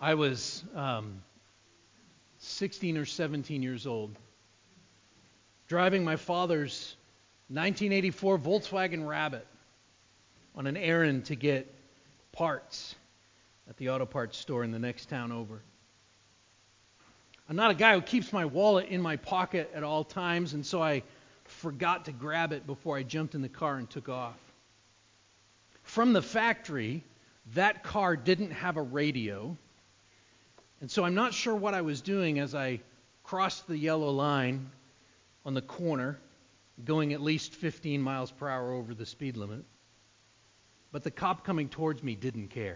I was 16 or 17 years old, driving my father's 1984 Volkswagen Rabbit on an errand to get parts at the auto parts store in the next town over. I'm not a guy who keeps my wallet in my pocket at all times, and so I forgot to grab it before I jumped in the car and took off. From the factory, that car didn't have a radio, and so I'm not sure what I was doing as I crossed the yellow line on the corner, going at least 15 miles per hour over the speed limit. But the cop coming towards me didn't care.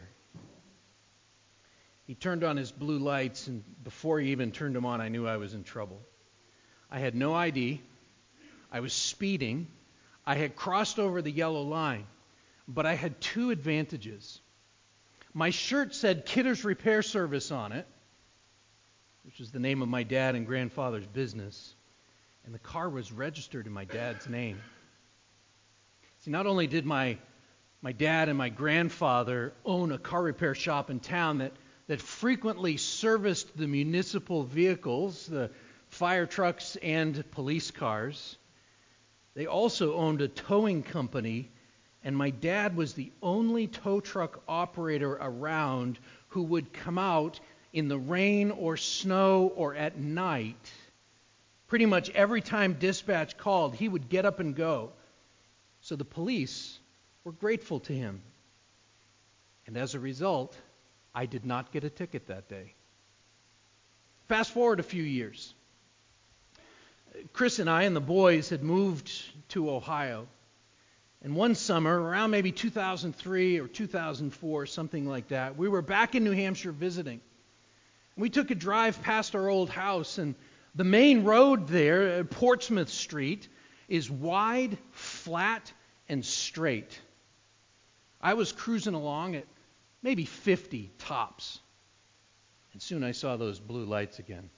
He turned on his blue lights, and before he even turned them on, I knew I was in trouble. I had no ID. I was speeding. I had crossed over the yellow line, but I had two advantages. My shirt said Kidder's Repair Service on it, which was the name of my dad and grandfather's business, and the car was registered in my dad's name. See, not only did my dad and my grandfather own a car repair shop in town that frequently serviced the municipal vehicles, the fire trucks and police cars, they also owned a towing company, and my dad was the only tow truck operator around who would come out in the rain or snow or at night. Pretty much every time dispatch called, he would get up and go. So the police were grateful to him. And as a result, I did not get a ticket that day. Fast forward a few years. Chris and I and the boys had moved to Ohio. And one summer, around maybe 2003 or 2004, something like that, we were back in New Hampshire visiting. We took a drive past our old house, and the main road there, Portsmouth Street, is wide, flat, and straight. I was cruising along at maybe 50 tops, and soon I saw those blue lights again.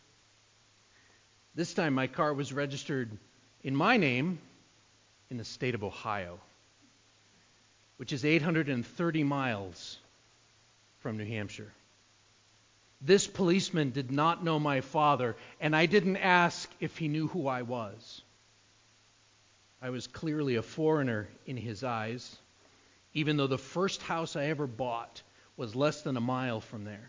This time my car was registered in my name in the state of Ohio, which is 830 miles from New Hampshire. This policeman did not know my father, and I didn't ask if he knew who I was. I was clearly a foreigner in his eyes, even though the first house I ever bought was less than a mile from there.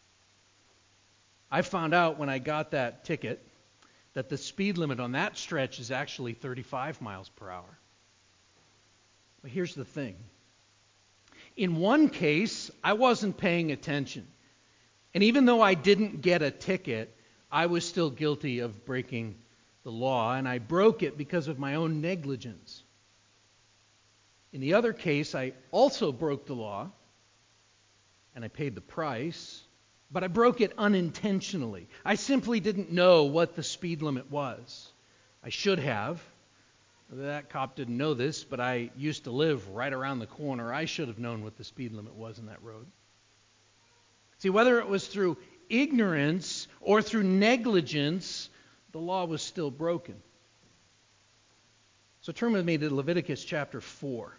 I found out when I got that ticket that the speed limit on that stretch is actually 35 miles per hour. But here's the thing. In one case, I wasn't paying attention. And even though I didn't get a ticket, I was still guilty of breaking the law, and I broke it because of my own negligence. In the other case, I also broke the law, and I paid the price, but I broke it unintentionally. I simply didn't know what the speed limit was. I should have. That cop didn't know this, but I used to live right around the corner. I should have known what the speed limit was in that road. See, whether it was through ignorance or through negligence, the law was still broken. So turn with me to Leviticus chapter 4.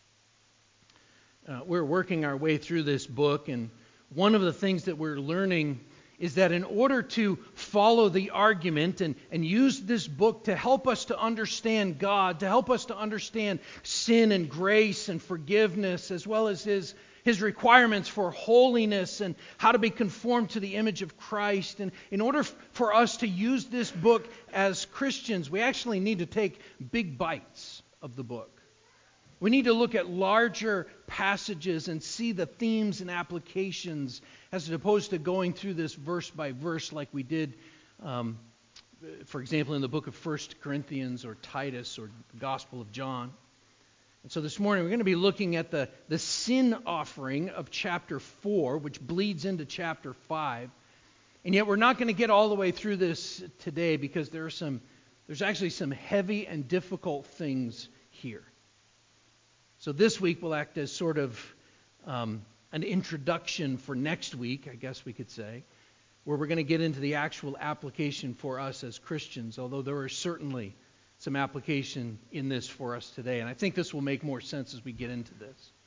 We're working our way through this book, and one of the things that we're learning is that in order to follow the argument and use this book to help us to understand God, to help us to understand sin and grace and forgiveness, as well as His requirements for holiness and how to be conformed to the image of Christ. And in order for us to use this book as Christians, we actually need to take big bites of the book. We need to look at larger passages and see the themes and applications as opposed to going through this verse by verse like we did, for example, in the book of 1 Corinthians or Titus or the Gospel of John. And so this morning we're going to be looking at the sin offering of chapter 4, which bleeds into chapter 5. And yet we're not going to get all the way through this today because there's actually some heavy and difficult things here. So this week will act as sort of an introduction for next week, I guess we could say, where we're going to get into the actual application for us as Christians, although there are certainly some application in this for us today. And I think this will make more sense as we get into this.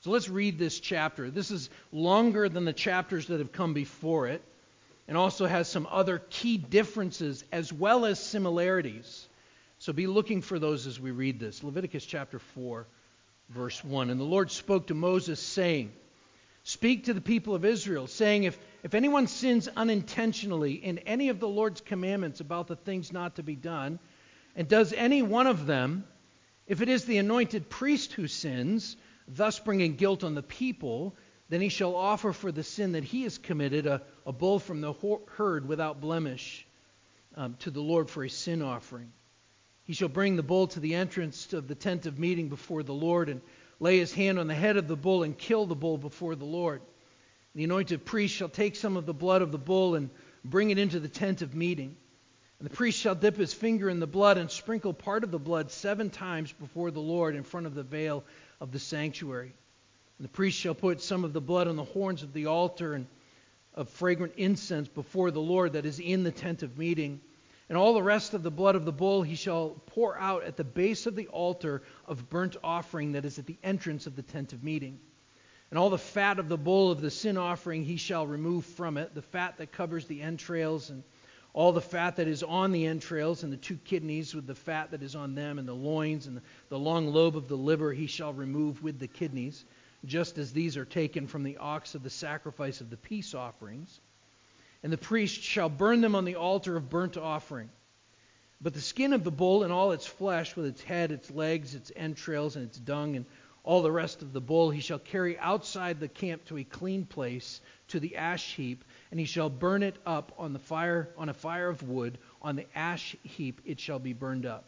So let's read this chapter. This is longer than the chapters that have come before it, and also has some other key differences as well as similarities. So be looking for those as we read this. Leviticus chapter 4, verse 1. And the Lord spoke to Moses, saying, Speak to the people of Israel, saying, If anyone sins unintentionally in any of the Lord's commandments about the things not to be done, and does any one of them, if it is the anointed priest who sins, thus bringing guilt on the people, then he shall offer for the sin that he has committed a bull from the herd without blemish to the Lord for a sin offering. He shall bring the bull to the entrance of the tent of meeting before the Lord, and lay his hand on the head of the bull and kill the bull before the Lord. The anointed priest shall take some of the blood of the bull and bring it into the tent of meeting. And the priest shall dip his finger in the blood and sprinkle part of the blood 7 times before the Lord in front of the veil of the sanctuary. And the priest shall put some of the blood on the horns of the altar and of fragrant incense before the Lord that is in the tent of meeting. And all the rest of the blood of the bull he shall pour out at the base of the altar of burnt offering that is at the entrance of the tent of meeting. And all the fat of the bull of the sin offering he shall remove from it, the fat that covers the entrails, and all the fat that is on the entrails, and the 2 kidneys with the fat that is on them, and the loins, and the long lobe of the liver he shall remove with the kidneys, just as these are taken from the ox of the sacrifice of the peace offerings. And the priest shall burn them on the altar of burnt offering. But the skin of the bull and all its flesh, with its head, its legs, its entrails, and its dung, and all the rest of the bull, he shall carry outside the camp to a clean place, to the ash heap, and he shall burn it up on a fire of wood. On the ash heap it shall be burned up.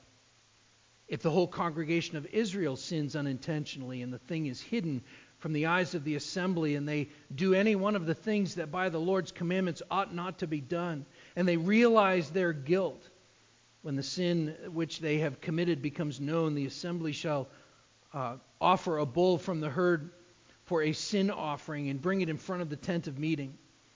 If the whole congregation of Israel sins unintentionally, and the thing is hidden from the eyes of the assembly, and they do any one of the things that by the Lord's commandments ought not to be done, and they realize their guilt, when the sin which they have committed becomes known, the assembly shall offer a bull from the herd for a sin offering and bring it in front of the tent of meeting.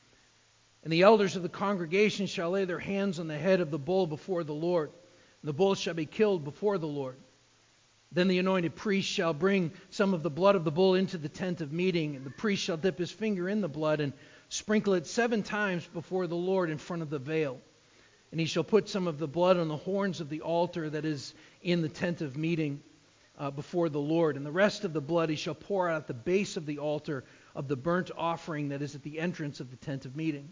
And the elders of the congregation shall lay their hands on the head of the bull before the Lord. And the bull shall be killed before the Lord. Then the anointed priest shall bring some of the blood of the bull into the tent of meeting, and the priest shall dip his finger in the blood and sprinkle it 7 times before the Lord in front of the veil. And he shall put some of the blood on the horns of the altar that is in the tent of meeting before the Lord. And the rest of the blood he shall pour out at the base of the altar of the burnt offering that is at the entrance of the tent of meeting.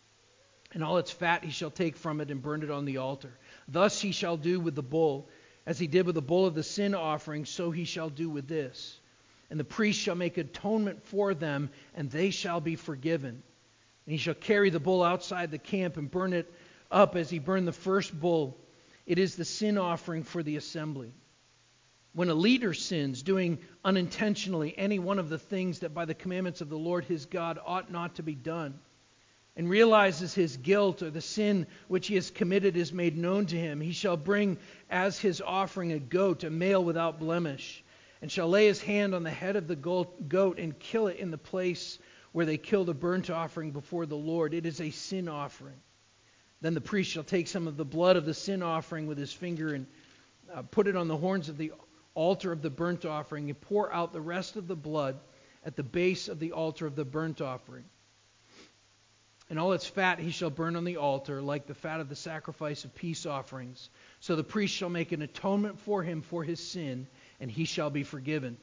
And all its fat he shall take from it and burn it on the altar. Thus he shall do with the bull, as he did with the bull of the sin offering, so he shall do with this. And the priest shall make atonement for them, and they shall be forgiven. And he shall carry the bull outside the camp and burn it up as he burned the first bull. It is the sin offering for the assembly. When a leader sins, doing unintentionally any one of the things that by the commandments of the Lord his God ought not to be done, and realizes his guilt, or the sin which he has committed is made known to him, he shall bring as his offering a goat, a male without blemish, and shall lay his hand on the head of the goat and kill it in the place where they kill the burnt offering before the Lord. It is a sin offering. Then the priest shall take some of the blood of the sin offering with his finger and put it on the horns of the altar of the burnt offering, and pour out the rest of the blood at the base of the altar of the burnt offering. And all its fat he shall burn on the altar, like the fat of the sacrifice of peace offerings. So the priest shall make an atonement for him for his sin, and he shall be forgiven.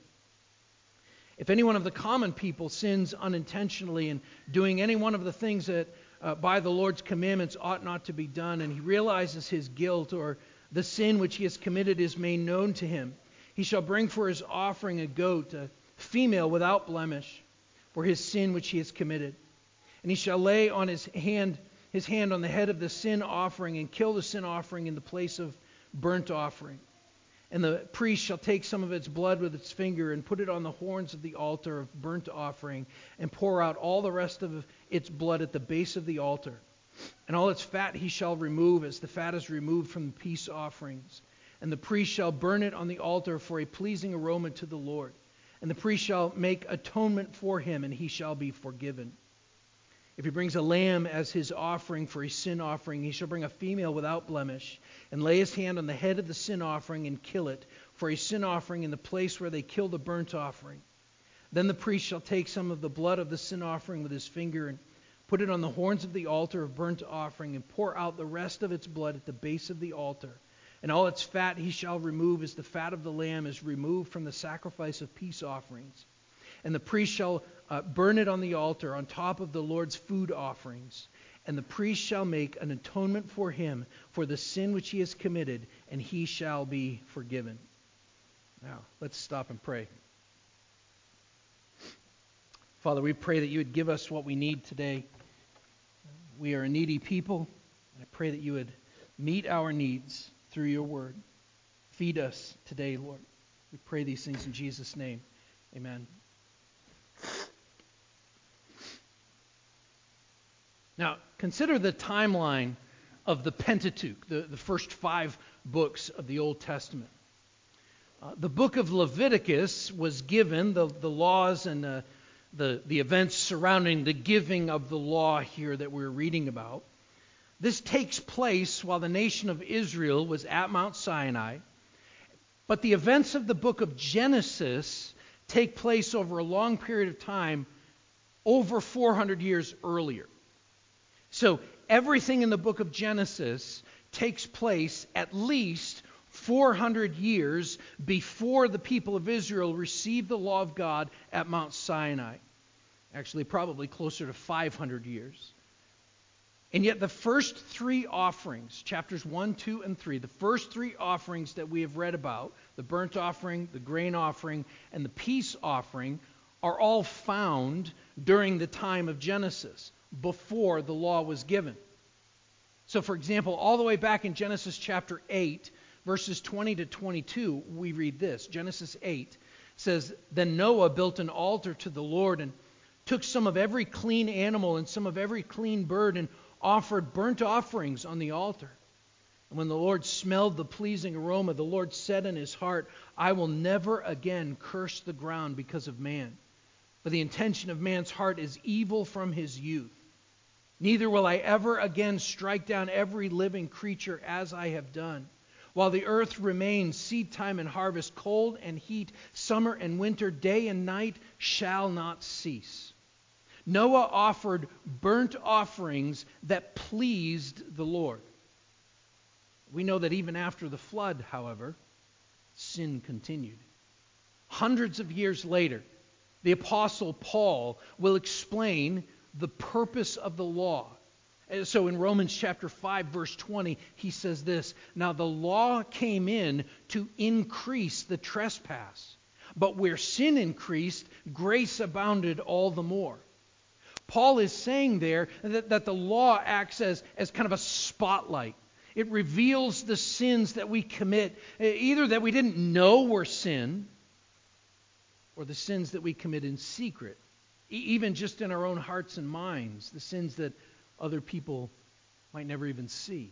If any one of the common people sins unintentionally in doing any one of the things that by the Lord's commandments ought not to be done, and he realizes his guilt, or the sin which he has committed is made known to him, he shall bring for his offering a goat, a female without blemish, for his sin which he has committed. And he shall lay on his hand on the head of the sin offering and kill the sin offering in the place of burnt offering. And the priest shall take some of its blood with its finger and put it on the horns of the altar of burnt offering and pour out all the rest of its blood at the base of the altar. And all its fat he shall remove as the fat is removed from the peace offerings. And the priest shall burn it on the altar for a pleasing aroma to the Lord. And the priest shall make atonement for him, and he shall be forgiven. If he brings a lamb as his offering for a sin offering, he shall bring a female without blemish, and lay his hand on the head of the sin offering and kill it for a sin offering in the place where they kill the burnt offering. Then the priest shall take some of the blood of the sin offering with his finger and put it on the horns of the altar of burnt offering and pour out the rest of its blood at the base of the altar. And all its fat he shall remove as the fat of the lamb is removed from the sacrifice of peace offerings. And the priest shall burn it on the altar on top of the Lord's food offerings. And the priest shall make an atonement for him for the sin which he has committed, and he shall be forgiven. Now, let's stop and pray. Father, we pray that you would give us what we need today. We are a needy people, and I pray that you would meet our needs through your word. Feed us today, Lord. We pray these things in Jesus' name. Amen. Now, consider the timeline of the Pentateuch, the first 5 books of the Old Testament. The book of Leviticus was given, the laws and the events surrounding the giving of the law here that we're reading about. This takes place while the nation of Israel was at Mount Sinai. But the events of the book of Genesis take place over a long period of time, over 400 years earlier. So everything in the book of Genesis takes place at least 400 years before the people of Israel received the law of God at Mount Sinai. Actually, probably closer to 500 years. And yet the first 3 offerings, chapters 1, 2, and 3, the first 3 offerings that we have read about, the burnt offering, the grain offering, and the peace offering, are all found during the time of Genesis, before the law was given. So, for example, all the way back in Genesis chapter 8, verses 20 to 22, we read this. Genesis 8 says, Then Noah built an altar to the Lord and took some of every clean animal and some of every clean bird and offered burnt offerings on the altar. And when the Lord smelled the pleasing aroma, the Lord said in his heart, I will never again curse the ground because of man. For the intention of man's heart is evil from his youth. Neither will I ever again strike down every living creature as I have done. While the earth remains, seed time and harvest, cold and heat, summer and winter, day and night shall not cease. Noah offered burnt offerings that pleased the Lord. We know that even after the flood, however, sin continued. Hundreds of years later, the Apostle Paul will explain the purpose of the law. So in Romans chapter 5, verse 20, he says this, Now the law came in to increase the trespass, but where sin increased, grace abounded all the more. Paul is saying there that the law acts as kind of a spotlight. It reveals the sins that we commit, either that we didn't know were sin, or the sins that we commit in secret, even just in our own hearts and minds, the sins that other people might never even see.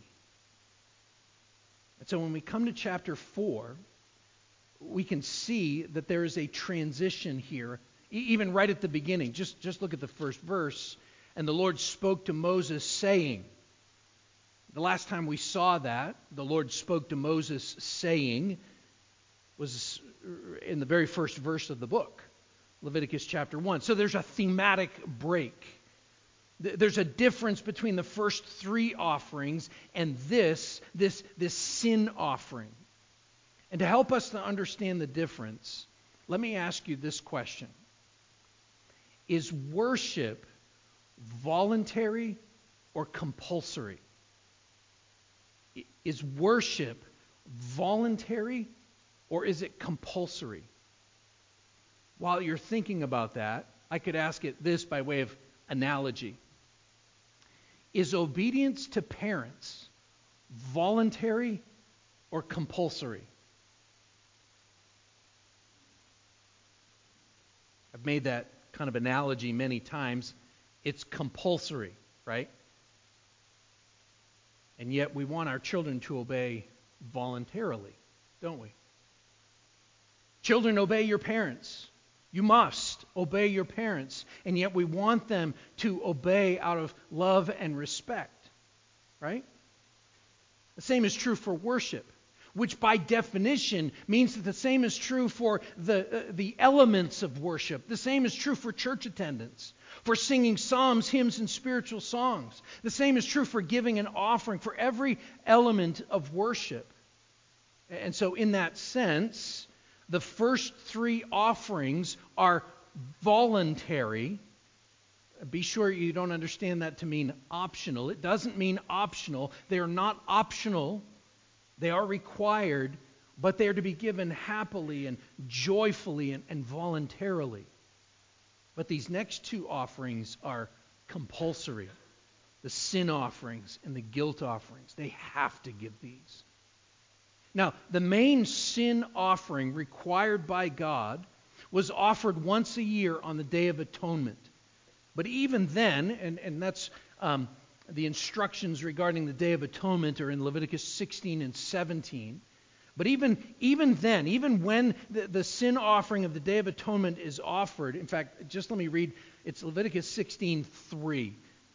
And so when we come to chapter 4, we can see that there is a transition here, even right at the beginning. Just look at the first verse. And the Lord spoke to Moses, saying. The last time we saw that, the Lord spoke to Moses, saying, was in the very first verse of the book, Leviticus chapter 1. So there's a thematic break. There's a difference between the first 3 offerings and this sin offering. And to help us to understand the difference, let me ask you this question. Is worship voluntary or compulsory? Is worship voluntary or is it compulsory? While you're thinking about that, I could ask it this by way of analogy. Is obedience to parents voluntary or compulsory? I've made that kind of analogy many times. It's compulsory, right? And yet we want our children to obey voluntarily, don't we? Children, obey your parents. You must obey your parents. And yet we want them to obey out of love and respect, right? The same is true for worship. which by definition means that the same is true for the elements of worship. The same is true for church attendance, for singing psalms, hymns, and spiritual songs. The same is true for giving an offering, for every element of worship. And so in that sense, the first three offerings are voluntary. Be sure you don't understand that to mean optional. It doesn't mean optional. They are not optional. They are required, but they are to be given happily and joyfully and voluntarily. But these next two offerings are compulsory. The sin offerings and the guilt offerings. They have to give these. Now, the main sin offering required by God was offered once a year on the Day of Atonement. But even then, and that's the instructions regarding the Day of Atonement are in Leviticus 16 and 17. But even then, even when the sin offering of the Day of Atonement is offered, in fact, just let me read, it's Leviticus 16:3.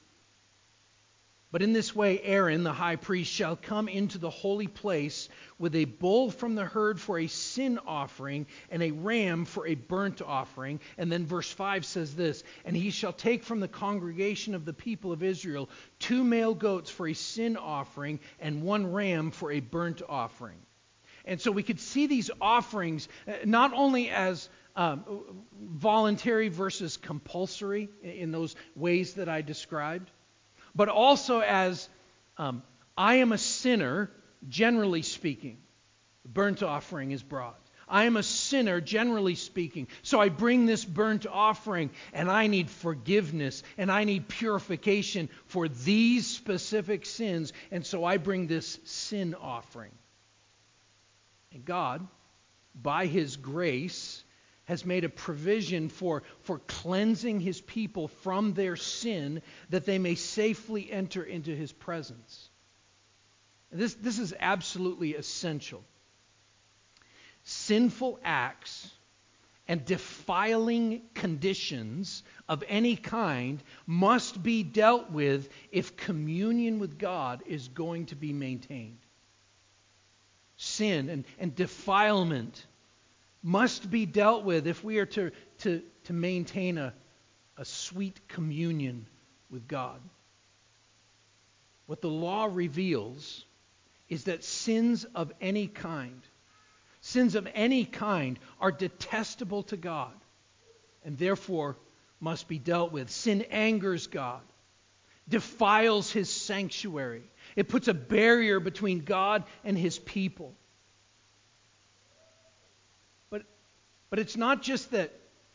But in this way, Aaron, the high priest, shall come into the holy place with a bull from the herd for a sin offering and a ram for a burnt offering. And then verse 5 says this, and he shall take from the congregation of the people of Israel 2 male goats for a sin offering and 1 ram for a burnt offering. And so we could see these offerings not only as voluntary versus compulsory in those ways that I described, but also as I am a sinner, generally speaking. The burnt offering is brought. I am a sinner, generally speaking. So I bring this burnt offering, and I need forgiveness, and I need purification for these specific sins. And so I bring this sin offering. And God, by His grace, has made a provision for cleansing His people from their sin, that they may safely enter into His presence. This is absolutely essential. Sinful acts and defiling conditions of any kind must be dealt with if communion with God is going to be maintained. Sin and defilement must be dealt with if we are to maintain a sweet communion with God. What the law reveals is that sins of any kind are detestable to God and therefore must be dealt with. Sin angers God, defiles His sanctuary. It puts a barrier between God and His people. But it's not just that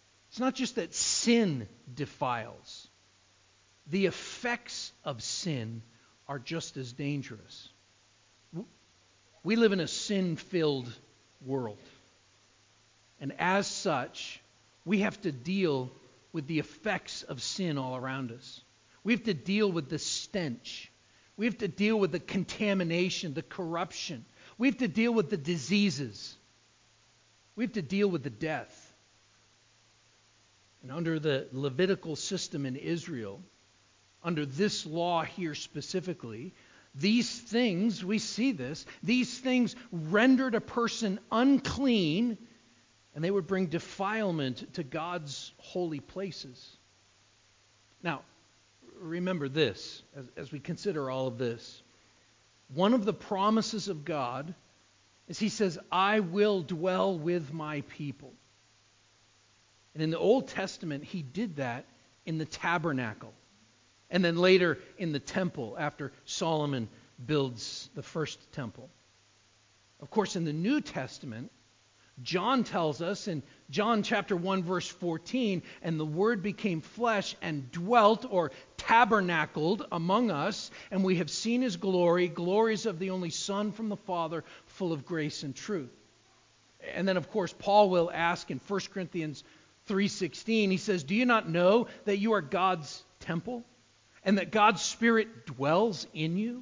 sin defiles. The effects of sin are just as dangerous. We live in a sin-filled world. And as such, we have to deal with the effects of sin all around us. We have to deal with the stench. We have to deal with the contamination, the corruption. We have to deal with the diseases. We have to deal with the death. And under the Levitical system in Israel, under this law here specifically, these things, we see this, these things rendered a person unclean, and they would bring defilement to God's holy places. Now, remember this, as we consider all of this. One of the promises of God is He says, I will dwell with my people. And in the Old Testament, He did that in the tabernacle. And then later in the temple, after Solomon builds the first temple. Of course, in the New Testament, John tells us in John chapter 1 verse 14, and the Word became flesh and dwelt or tabernacled among us, and we have seen His glory, glories of the only Son from the Father, full of grace and truth. And then of course Paul will ask in 1 Corinthians 3:16, he says, do you not know that you are God's temple and that God's Spirit dwells in you?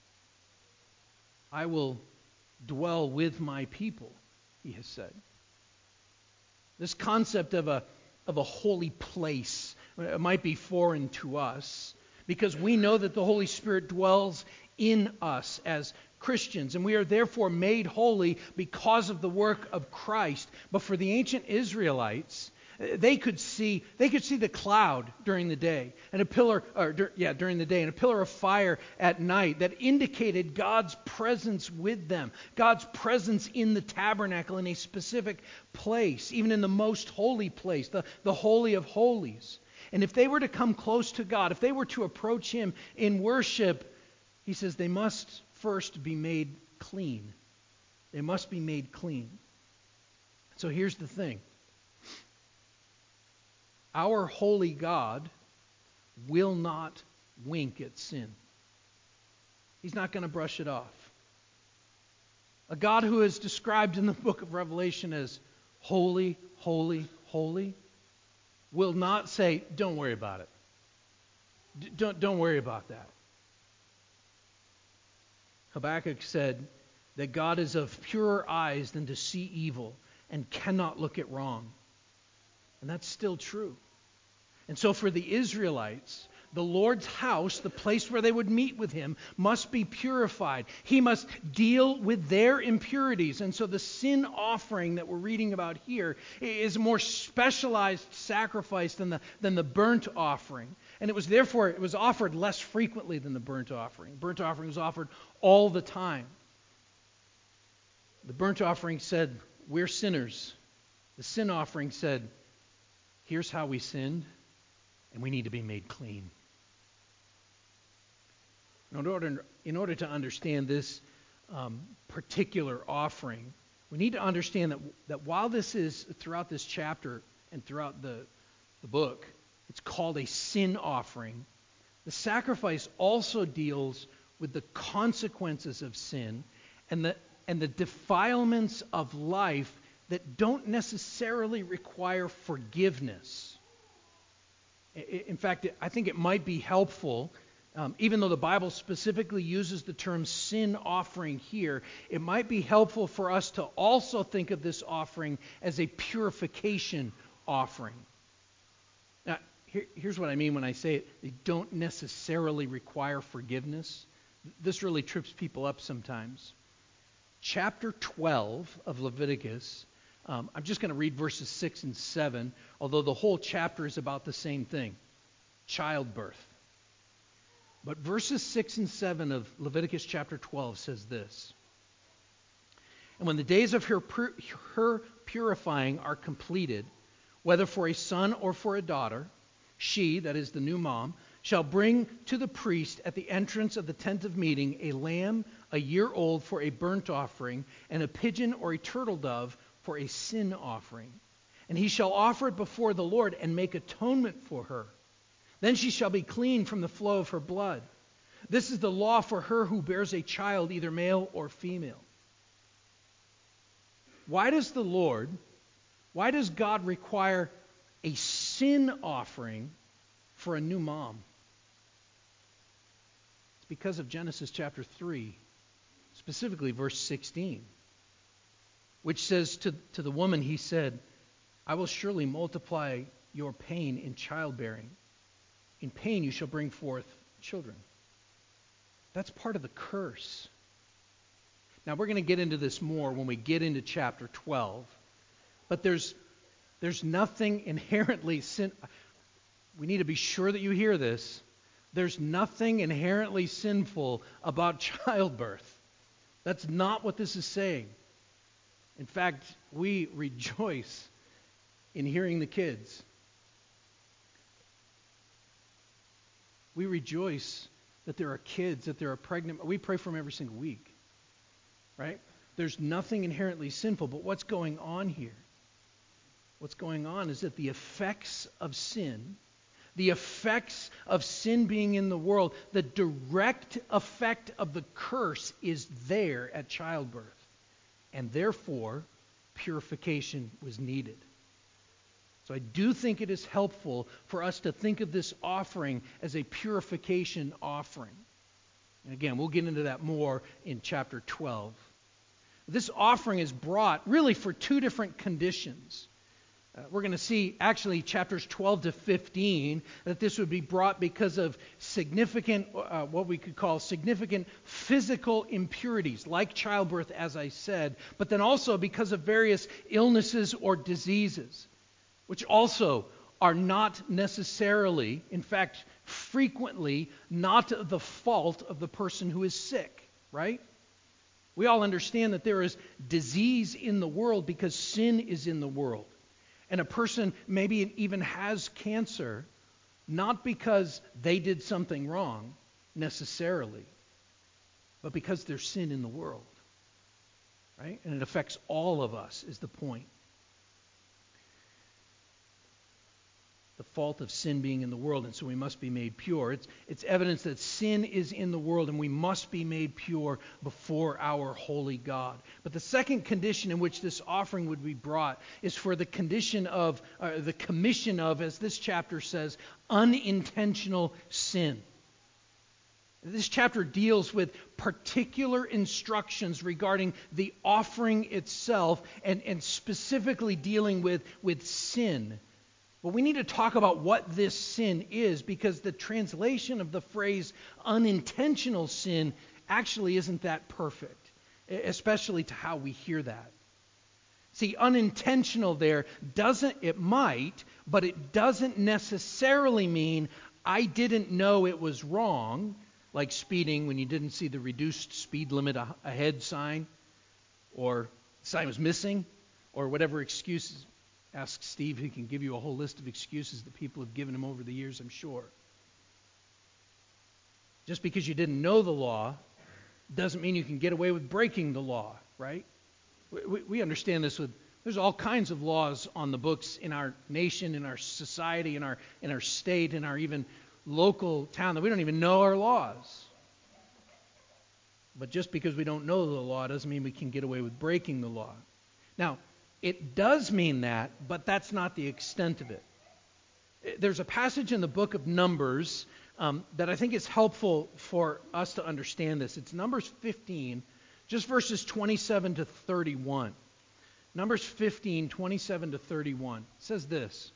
I will dwell with my people, He has said. This concept of a holy place, it might be foreign to us, because we know that the Holy Spirit dwells in us as Christians, and we are therefore made holy because of the work of Christ. But for the ancient Israelites, they could see the cloud during the day and a pillar during the day and a pillar of fire at night that indicated God's presence with them, God's presence in the tabernacle in a specific place, even in the most holy place, the Holy of Holies. And if they were to come close to God, if they were to approach Him in worship, he says they must first be made clean. They must be made clean. So here's the thing. Our holy God will not wink at sin. He's not going to brush it off. A God who is described in the book of Revelation as holy, holy, holy will not say, don't worry about it. Don't worry about that. Habakkuk said that God is of purer eyes than to see evil and cannot look at wrong. And that's still true. And so for the Israelites, the Lord's house, the place where they would meet with Him, must be purified. He must deal with their impurities. And so the sin offering that we're reading about here is a more specialized sacrifice than the burnt offering. And it was offered less frequently than the burnt offering. Burnt offering was offered all the time. The burnt offering said, we're sinners. The sin offering said, here's how we sinned, and we need to be made clean. In order to understand this particular offering, we need to understand that while this is throughout this chapter and throughout the book, it's called a sin offering. The sacrifice also deals with the consequences of sin and the defilements of life that don't necessarily require forgiveness. In fact, I think it might be helpful, even though the Bible specifically uses the term sin offering here, it might be helpful for us to also think of this offering as a purification offering. Now, here's what I mean when I say they don't necessarily require forgiveness. This really trips people up sometimes. Chapter 12 of Leviticus, I'm just going to read verses 6 and 7, although the whole chapter is about the same thing, childbirth. But verses 6 and 7 of Leviticus chapter 12 says this. And when the days of her purifying are completed, whether for a son or for a daughter, she, that is the new mom, shall bring to the priest at the entrance of the tent of meeting a lamb a year old for a burnt offering, and a pigeon or a turtle dove for a sin offering. And he shall offer it before the Lord and make atonement for her. Then she shall be clean from the flow of her blood. This is the law for her who bears a child, either male or female. Why does God require a sin offering for a new mom? It's because of Genesis chapter 3, specifically verse 16, which says to the woman, he said, I will surely multiply your pain in childbearing. In pain you shall bring forth children. That's part of the curse. Now we're going to get into this more when we get into chapter 12. But there's nothing inherently sin. We need to be sure that you hear this. There's nothing inherently sinful about childbirth. That's not what this is saying. In fact, we rejoice in hearing the kids. We rejoice that there are kids, that there are pregnant. We pray for them every single week, right? There's nothing inherently sinful, but what's going on here? What's going on is that the effects of sin being in the world, the direct effect of the curse is there at childbirth. And therefore, purification was needed. So I do think it is helpful for us to think of this offering as a purification offering. And again, we'll get into that more in chapter 12. This offering is brought really for two different conditions. We're going to see actually chapters 12 to 15 that this would be brought because of significant, what we could call significant physical impurities, like childbirth, as I said, but then also because of various illnesses or diseases, which also are not necessarily, in fact, frequently not the fault of the person who is sick, right? We all understand that there is disease in the world because sin is in the world. And a person maybe even has cancer, not because they did something wrong necessarily, but because there's sin in the world, right? And it affects all of us is the point. The fault of sin being in the world, and so we must be made pure. It's evidence that sin is in the world, and we must be made pure before our holy God. But the second condition in which this offering would be brought is for the condition of, the commission of, as this chapter says, unintentional sin. This chapter deals with particular instructions regarding the offering itself, and specifically dealing with sin. But we need to talk about what this sin is, because the translation of the phrase unintentional sin actually isn't that perfect, especially to how we hear that. See, unintentional there might, but it doesn't necessarily mean I didn't know it was wrong, like speeding when you didn't see the reduced speed limit ahead sign, or the sign was missing, or whatever excuses. Ask Steve, he can give you a whole list of excuses that people have given him over the years, I'm sure. Just because you didn't know the law doesn't mean you can get away with breaking the law, right? We understand this there's all kinds of laws on the books in our nation, in our society, in our state, in our even local town that we don't even know our laws. But just because we don't know the law doesn't mean we can get away with breaking the law. Now, it does mean that, but that's not the extent of it. There's a passage in the book of Numbers that I think is helpful for us to understand this. It's Numbers 15, just verses 27 to 31. Numbers 15, 27 to 31. It says this: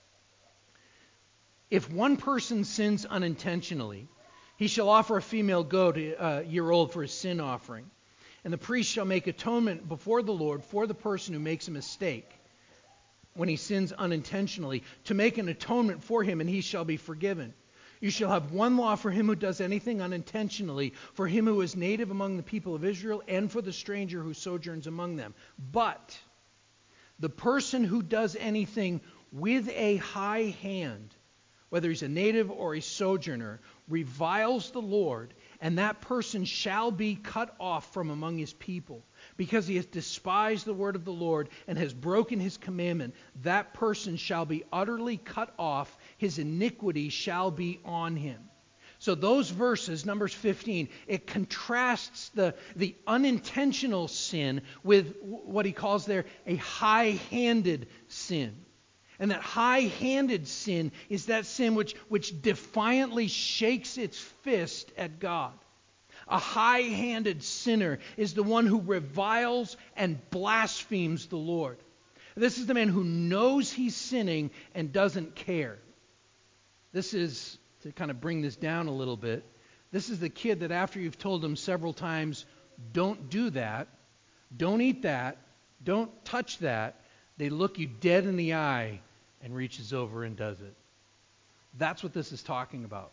If one person sins unintentionally, he shall offer a female goat a year old for his sin offering. And the priest shall make atonement before the Lord for the person who makes a mistake when he sins unintentionally, to make an atonement for him, and he shall be forgiven. You shall have one law for him who does anything unintentionally, for him who is native among the people of Israel, and for the stranger who sojourns among them. But the person who does anything with a high hand, whether he's a native or a sojourner, reviles the Lord, and that person shall be cut off from among his people, because he has despised the word of the Lord and has broken his commandment. That person shall be utterly cut off. His iniquity shall be on him. So those verses, Numbers 15, it contrasts the unintentional sin with what he calls there a high-handed sin. And that high-handed sin is that sin which defiantly shakes its fist at God. A high-handed sinner is the one who reviles and blasphemes the Lord. This is the man who knows he's sinning and doesn't care. This is, to kind of bring this down a little bit, this is the kid that after you've told him several times, don't do that, don't eat that, don't touch that, they look you dead in the eye and reaches over and does it. That's what this is talking about.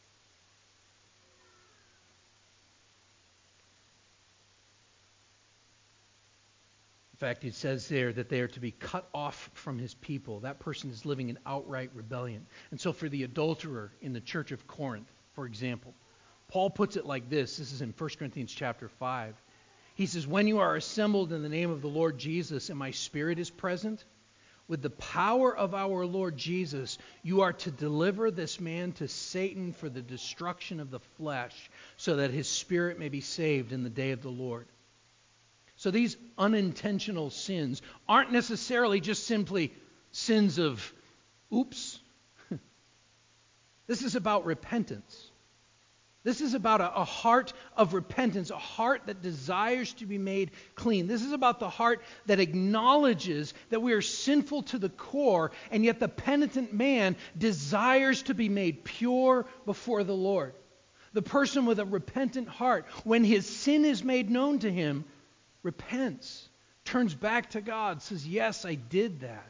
In fact, it says there that they are to be cut off from his people. That person is living in outright rebellion. And so for the adulterer in the church of Corinth, for example, Paul puts it like this. This is in 1 Corinthians chapter 5. He says, when you are assembled in the name of the Lord Jesus and my spirit is present, with the power of our Lord Jesus, you are to deliver this man to Satan for the destruction of the flesh, so that his spirit may be saved in the day of the Lord. So these unintentional sins aren't necessarily just simply sins of oops. This is about repentance. This is about a heart of repentance, a heart that desires to be made clean. This is about the heart that acknowledges that we are sinful to the core, and yet the penitent man desires to be made pure before the Lord. The person with a repentant heart, when his sin is made known to him, repents, turns back to God, says, yes, I did that.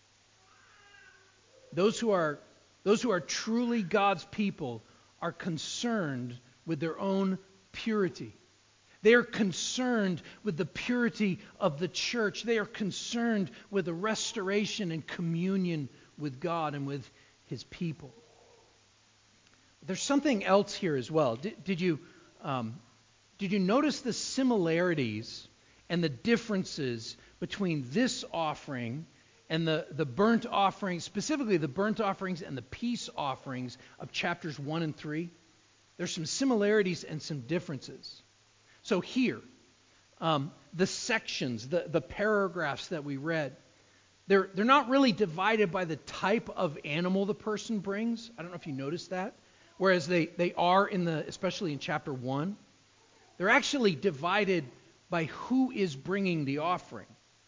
Those who are truly God's people are concerned with their own purity. They are concerned with the purity of the church. They are concerned with the restoration and communion with God and with His people. There's something else here as well. Did you notice the similarities and the differences between this offering and the burnt offerings, specifically the burnt offerings and the peace offerings of chapters 1 and 3? There's some similarities and some differences. So here, the sections, the paragraphs that we read, they're not really divided by the type of animal the person brings. I don't know if you noticed that. Whereas they are especially in chapter 1, they're actually divided by who is bringing the offering.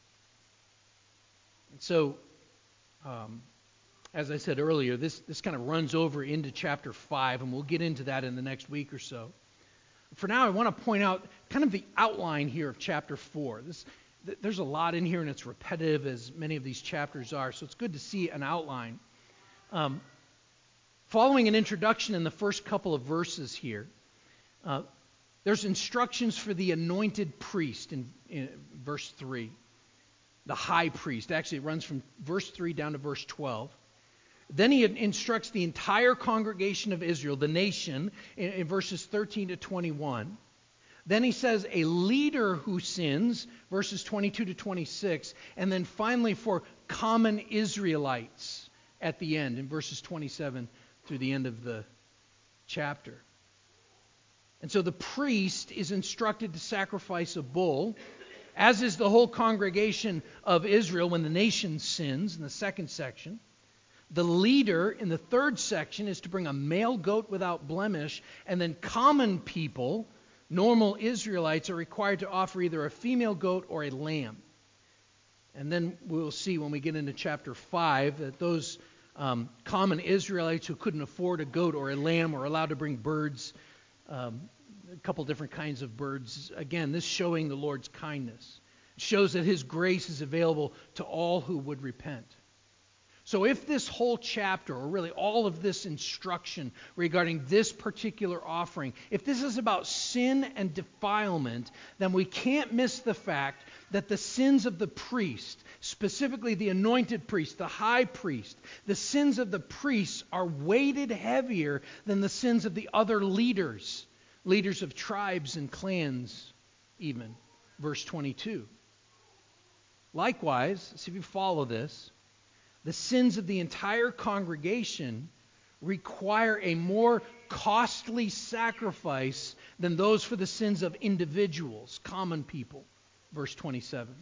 And so, as I said earlier, this kind of runs over into chapter 5, and we'll get into that in the next week or so. For now, I want to point out kind of the outline here of chapter 4. There's a lot in here, and it's repetitive, as many of these chapters are, so it's good to see an outline. Following an introduction in the first couple of verses here, there's instructions for the anointed priest in verse 3. The high priest. Actually, it runs from verse 3 down to verse 12. Then he instructs the entire congregation of Israel, the nation, in verses 13 to 21. Then he says a leader who sins, verses 22 to 26. And then finally for common Israelites at the end, in verses 27 through the end of the chapter. And so the priest is instructed to sacrifice a bull, as is the whole congregation of Israel when the nation sins, in the second section. The leader in the third section is to bring a male goat without blemish, and then common people, normal Israelites, are required to offer either a female goat or a lamb. And then we'll see when we get into chapter 5 that those common Israelites who couldn't afford a goat or a lamb were allowed to bring birds, a couple different kinds of birds. Again, this showing the Lord's kindness. It shows that His grace is available to all who would repent. So if this whole chapter, or really all of this instruction regarding this particular offering, if this is about sin and defilement, then we can't miss the fact that the sins of the priest, specifically the anointed priest, the high priest, the sins of the priests are weighted heavier than the sins of the other leaders of tribes and clans even. Verse 22. Likewise, see if you follow this, the sins of the entire congregation require a more costly sacrifice than those for the sins of individuals, common people. Verse 27.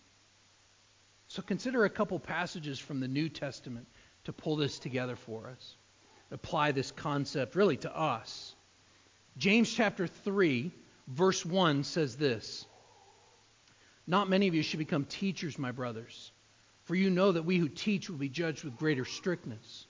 So consider a couple passages from the New Testament to pull this together for us. Apply this concept really to us. James chapter 3, verse 1 says this: "Not many of you should become teachers, my brothers, for you know that we who teach will be judged with greater strictness."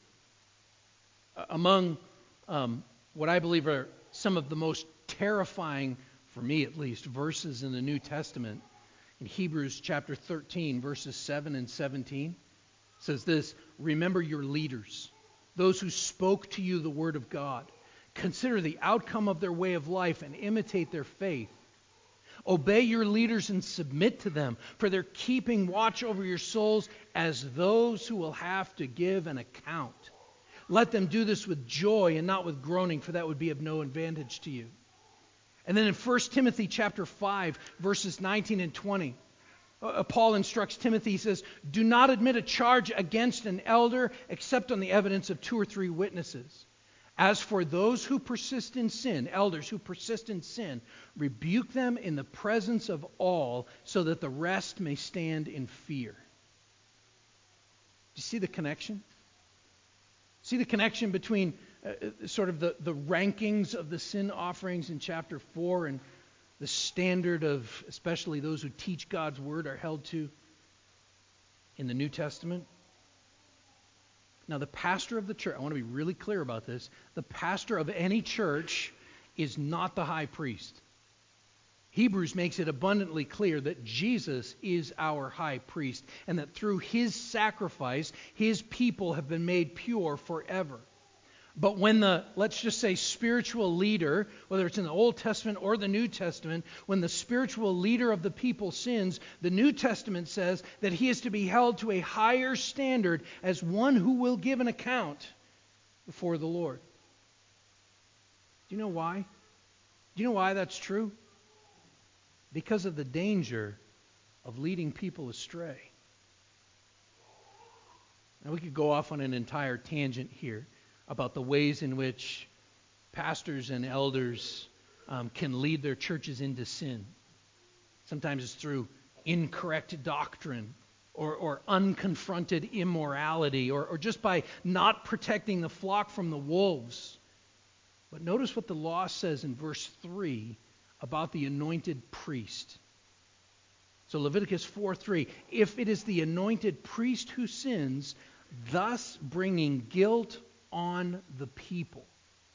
Among what I believe are some of the most terrifying, for me at least, verses in the New Testament, in Hebrews chapter 13, verses 7 and 17, says this: "Remember your leaders, those who spoke to you the word of God. Consider the outcome of their way of life and imitate their faith. Obey your leaders and submit to them, for they're keeping watch over your souls as those who will have to give an account. Let them do this with joy and not with groaning, for that would be of no advantage to you." And then in 1 Timothy chapter 5, verses 19 and 20, Paul instructs Timothy, he says, "Do not admit a charge against an elder except on the evidence of 2 or 3 witnesses. As for those who persist in sin," elders who persist in sin, "rebuke them in the presence of all, so that the rest may stand in fear." Do you see the connection? See the connection between sort of the rankings of the sin offerings in chapter 4 and the standard of especially those who teach God's word are held to in the New Testament. Now, the pastor of the church, I want to be really clear about this. The pastor of any church is not the high priest. Hebrews makes it abundantly clear that Jesus is our high priest and that through his sacrifice, his people have been made pure forever. But when the, let's just say, spiritual leader, whether it's in the Old Testament or the New Testament, when the spiritual leader of the people sins, the New Testament says that he is to be held to a higher standard as one who will give an account before the Lord. Do you know why? Do you know why that's true? Because of the danger of leading people astray. Now, we could go off on an entire tangent here about the ways in which pastors and elders can lead their churches into sin. Sometimes it's through incorrect doctrine or unconfronted immorality or just by not protecting the flock from the wolves. But notice what the law says in verse 3 about the anointed priest. So Leviticus 4:3, if it is the anointed priest who sins, thus bringing guilt on the people.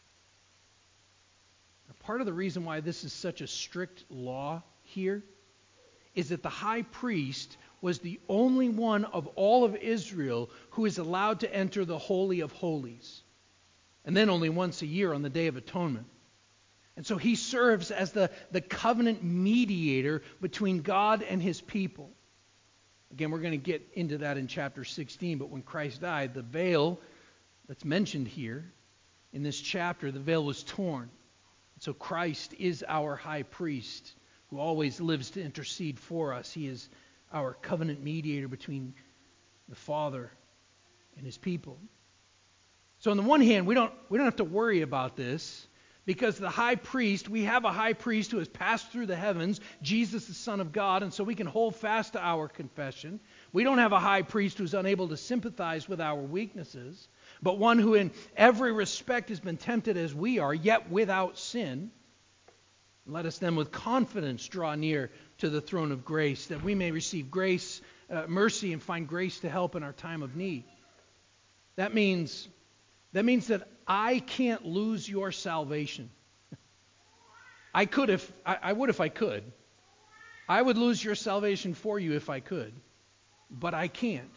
Now, part of the reason why this is such a strict law here is that the high priest was the only one of all of Israel who is allowed to enter the Holy of Holies, and then only once a year on the Day of Atonement. And so he serves as the covenant mediator between God and his people. Again, we're going to get into that in chapter 16, but when Christ died, the veil that's mentioned here in this chapter, the veil was torn. So Christ is our high priest who always lives to intercede for us. He is our covenant mediator between the Father and his people. So on the one hand, we don't have to worry about this, because the high priest, we have a high priest who has passed through the heavens, Jesus the Son of God, and so we can hold fast to our confession. We don't have a high priest who's unable to sympathize with our weaknesses, but one who in every respect has been tempted as we are, yet without sin. Let us then with confidence draw near to the throne of grace, that we may receive grace, mercy, and find grace to help in our time of need. That means that I can't lose your salvation. I would if I could. I would lose your salvation for you if I could, but I can't.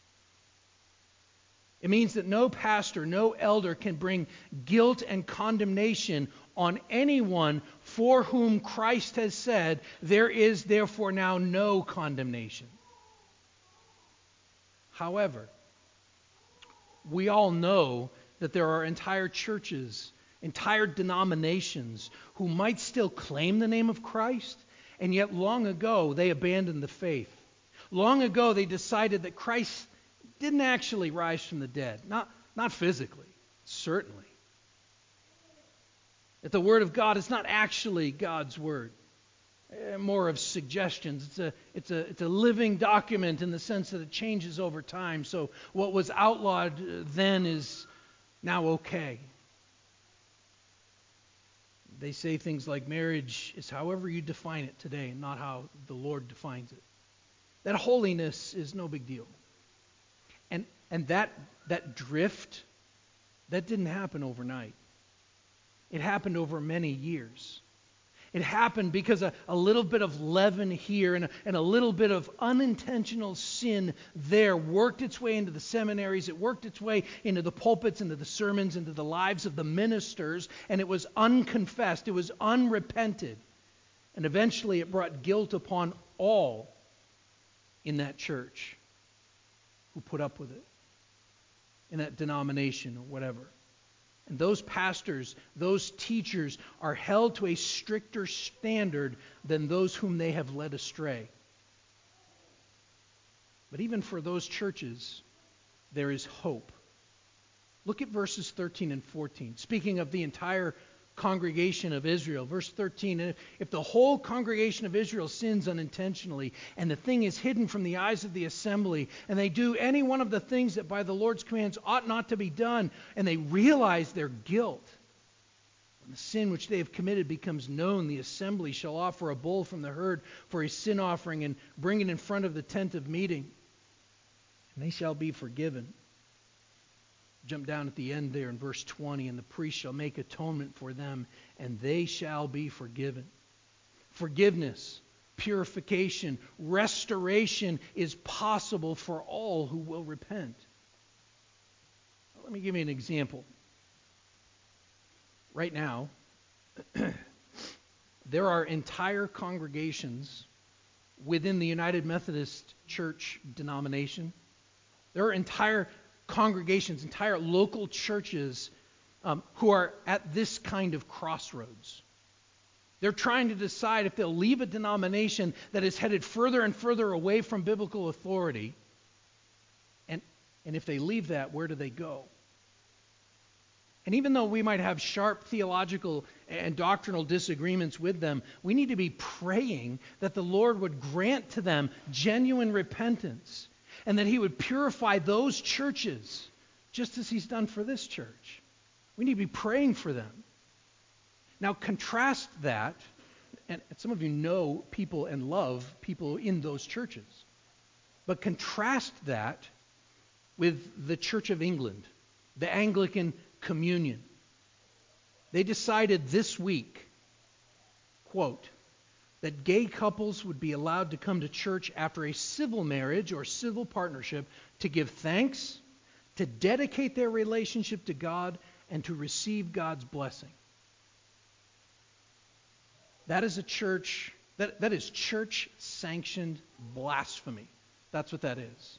It means that no pastor, no elder can bring guilt and condemnation on anyone for whom Christ has said, there is therefore now no condemnation. However, we all know that there are entire churches, entire denominations who might still claim the name of Christ, and yet long ago they abandoned the faith. Long ago they decided that Christ didn't actually rise from the dead. Not physically, certainly. That the Word of God is not actually God's Word. More of suggestions. It's a living document in the sense that it changes over time. So what was outlawed then is now okay. They say things like marriage is however you define it today, not how the Lord defines it. That holiness is no big deal. And that drift, that didn't happen overnight. It happened over many years. It happened because a little bit of leaven here and a little bit of unintentional sin there worked its way into the seminaries. It worked its way into the pulpits, into the sermons, into the lives of the ministers. And it was unconfessed. It was unrepented. And eventually it brought guilt upon all in that church who put up with it, in that denomination or whatever. And those pastors, those teachers are held to a stricter standard than those whom they have led astray. But even for those churches, there is hope. Look at verses 13 and 14. Speaking of the entire congregation of Israel. Verse 13, if the whole congregation of Israel sins unintentionally, and the thing is hidden from the eyes of the assembly, and they do any one of the things that by the Lord's commands ought not to be done, and they realize their guilt, when the sin which they have committed becomes known, the assembly shall offer a bull from the herd for a sin offering and bring it in front of the tent of meeting, and they shall be forgiven. Jump down at the end there in verse 20, and the priest shall make atonement for them, and they shall be forgiven. Forgiveness, purification, restoration is possible for all who will repent. Let me give you an example. Right now, there are entire congregations within the United Methodist Church denomination. There are entire congregations, entire local churches who are at this kind of crossroads. They're trying to decide if they'll leave a denomination that is headed further and further away from biblical authority, and if they leave that, where do they go? And even though we might have sharp theological and doctrinal disagreements with them, we need to be praying that the Lord would grant to them genuine repentance, and that He would purify those churches just as He's done for this church. We need to be praying for them. Now contrast that, and some of you know people and love people in those churches, but contrast that with the Church of England, the Anglican Communion. They decided this week, quote, that gay couples would be allowed to come to church after a civil marriage or civil partnership to give thanks, to dedicate their relationship to God, and to receive God's blessing. That is a church, that is church-sanctioned blasphemy. That's what that is.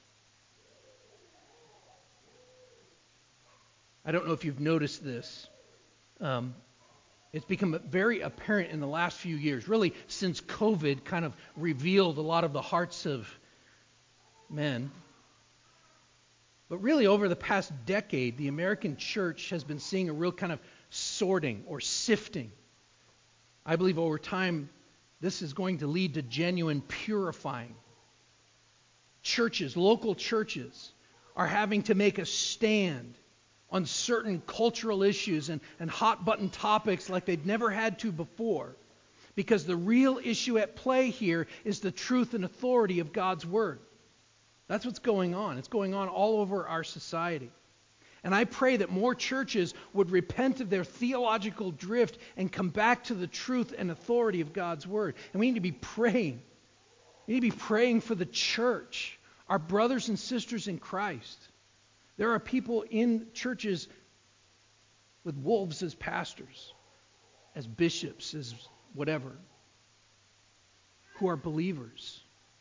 I don't know if you've noticed this. It's become very apparent in the last few years, really since COVID kind of revealed a lot of the hearts of men. But really over the past decade, the American church has been seeing a real kind of sorting or sifting. I believe over time, this is going to lead to genuine purifying. Churches, local churches, are having to make a stand on certain cultural issues and hot-button topics like they've never had to before. Because the real issue at play here is the truth and authority of God's Word. That's what's going on. It's going on all over our society. And I pray that more churches would repent of their theological drift and come back to the truth and authority of God's Word. And we need to be praying. We need to be praying for the church, our brothers and sisters in Christ. There are people in churches with wolves as pastors, as bishops, as whatever, who are believers,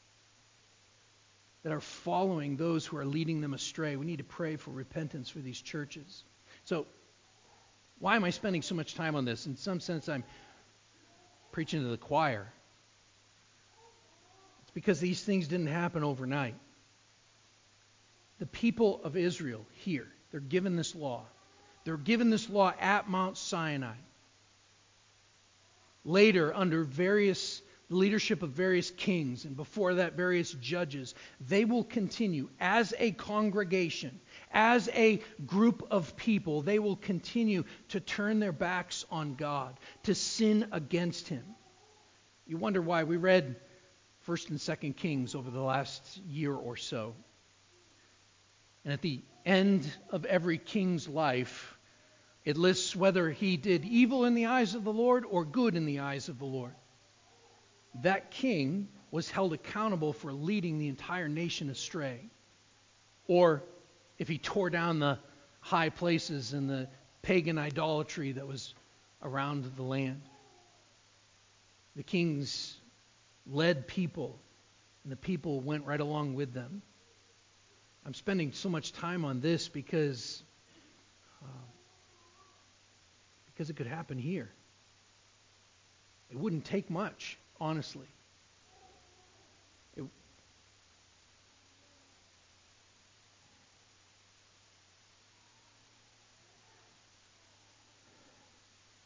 that are following those who are leading them astray. We need to pray for repentance for these churches. So, why am I spending so much time on this? In some sense, I'm preaching to the choir. It's because these things didn't happen overnight. The people of Israel here, they're given this law. They're given this law at Mount Sinai. Later, under various leadership of various kings, and before that, various judges, they will continue as a congregation, as a group of people, they will continue to turn their backs on God, to sin against Him. You wonder why. We read 1st and 2nd Kings over the last year or so. And at the end of every king's life, it lists whether he did evil in the eyes of the Lord or good in the eyes of the Lord. That king was held accountable for leading the entire nation astray. Or if he tore down the high places and the pagan idolatry that was around the land. The kings led people, and the people went right along with them. I'm spending so much time on this because it could happen here. It wouldn't take much, honestly.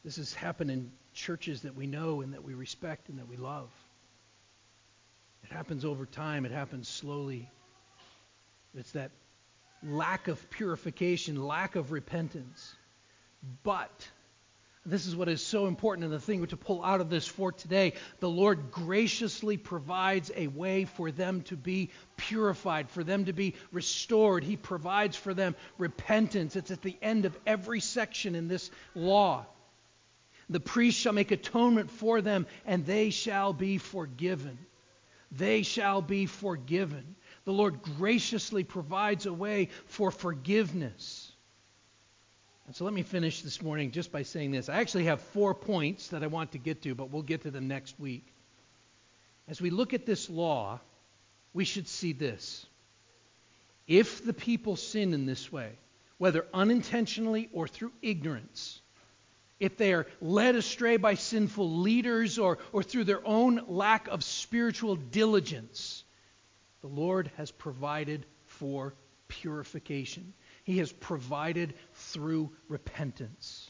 This has happened in churches that we know and that we respect and that we love. It happens over time. It happens slowly. It's that lack of purification, lack of repentance. But this is what is so important, and the thing to pull out of this for today, the Lord graciously provides a way for them to be purified, for them to be restored. He provides for them repentance. It's at the end of every section in this law. The priest shall make atonement for them, and they shall be forgiven. They shall be forgiven. The Lord graciously provides a way for forgiveness. And so let me finish this morning just by saying this. I actually have 4 points that I want to get to, but we'll get to them next week. As we look at this law, we should see this. If the people sin in this way, whether unintentionally or through ignorance, if they are led astray by sinful leaders or through their own lack of spiritual diligence, the Lord has provided for purification. He has provided through repentance.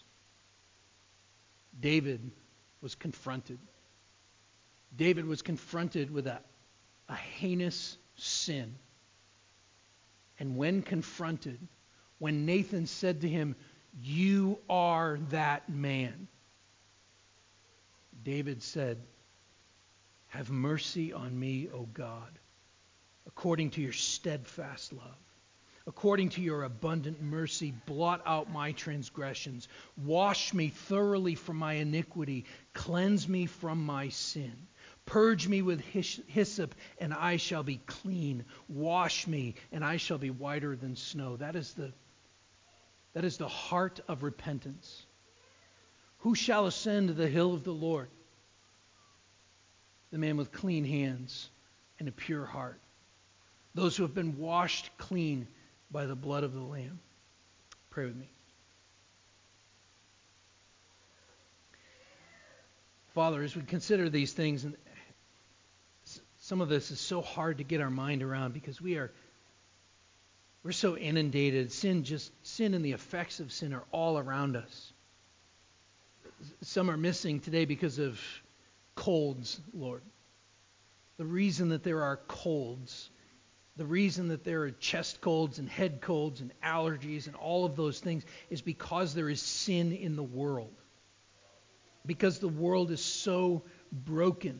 David was confronted. David was confronted with a heinous sin. And when confronted, when Nathan said to him, "You are that man," David said, "Have mercy on me, O God, according to your steadfast love. According to your abundant mercy, blot out my transgressions. Wash me thoroughly from my iniquity. Cleanse me from my sin. Purge me with hyssop, and I shall be clean. Wash me, and I shall be whiter than snow." That is the heart of repentance. Who shall ascend to the hill of the Lord? The man with clean hands and a pure heart. Those who have been washed clean by the blood of the Lamb. Pray with me. Father, as we consider these things, and some of this is so hard to get our mind around because we're so inundated. Sin and the effects of sin are all around us. Some are missing today because of colds, Lord. The reason that there are colds, the reason that there are chest colds and head colds and allergies and all of those things is because there is sin in the world. Because the world is so broken.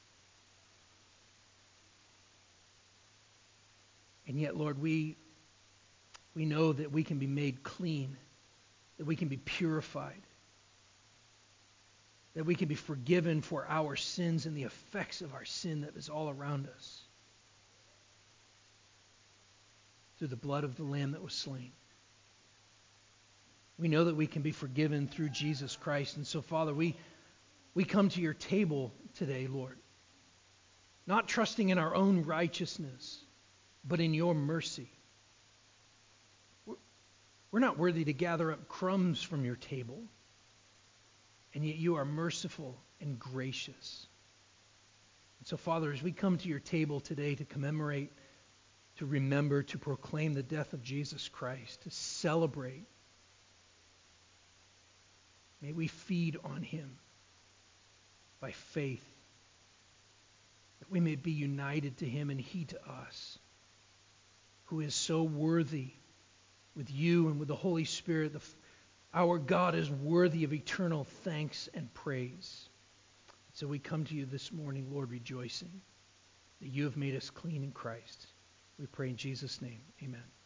And yet, Lord, we know that we can be made clean, that we can be purified, that we can be forgiven for our sins and the effects of our sin that is all around us through the blood of the Lamb that was slain. We know that we can be forgiven through Jesus Christ. And so, Father, we come to your table today, Lord, not trusting in our own righteousness, but in your mercy. We're not worthy to gather up crumbs from your table, and yet you are merciful and gracious. And so, Father, as we come to your table today to commemorate, to remember, to proclaim the death of Jesus Christ, to celebrate, may we feed on him by faith, that we may be united to him and he to us, who is so worthy with you and with the Holy Spirit. Our God is worthy of eternal thanks and praise. So we come to you this morning, Lord, rejoicing that you have made us clean in Christ. We pray in Jesus' name. Amen.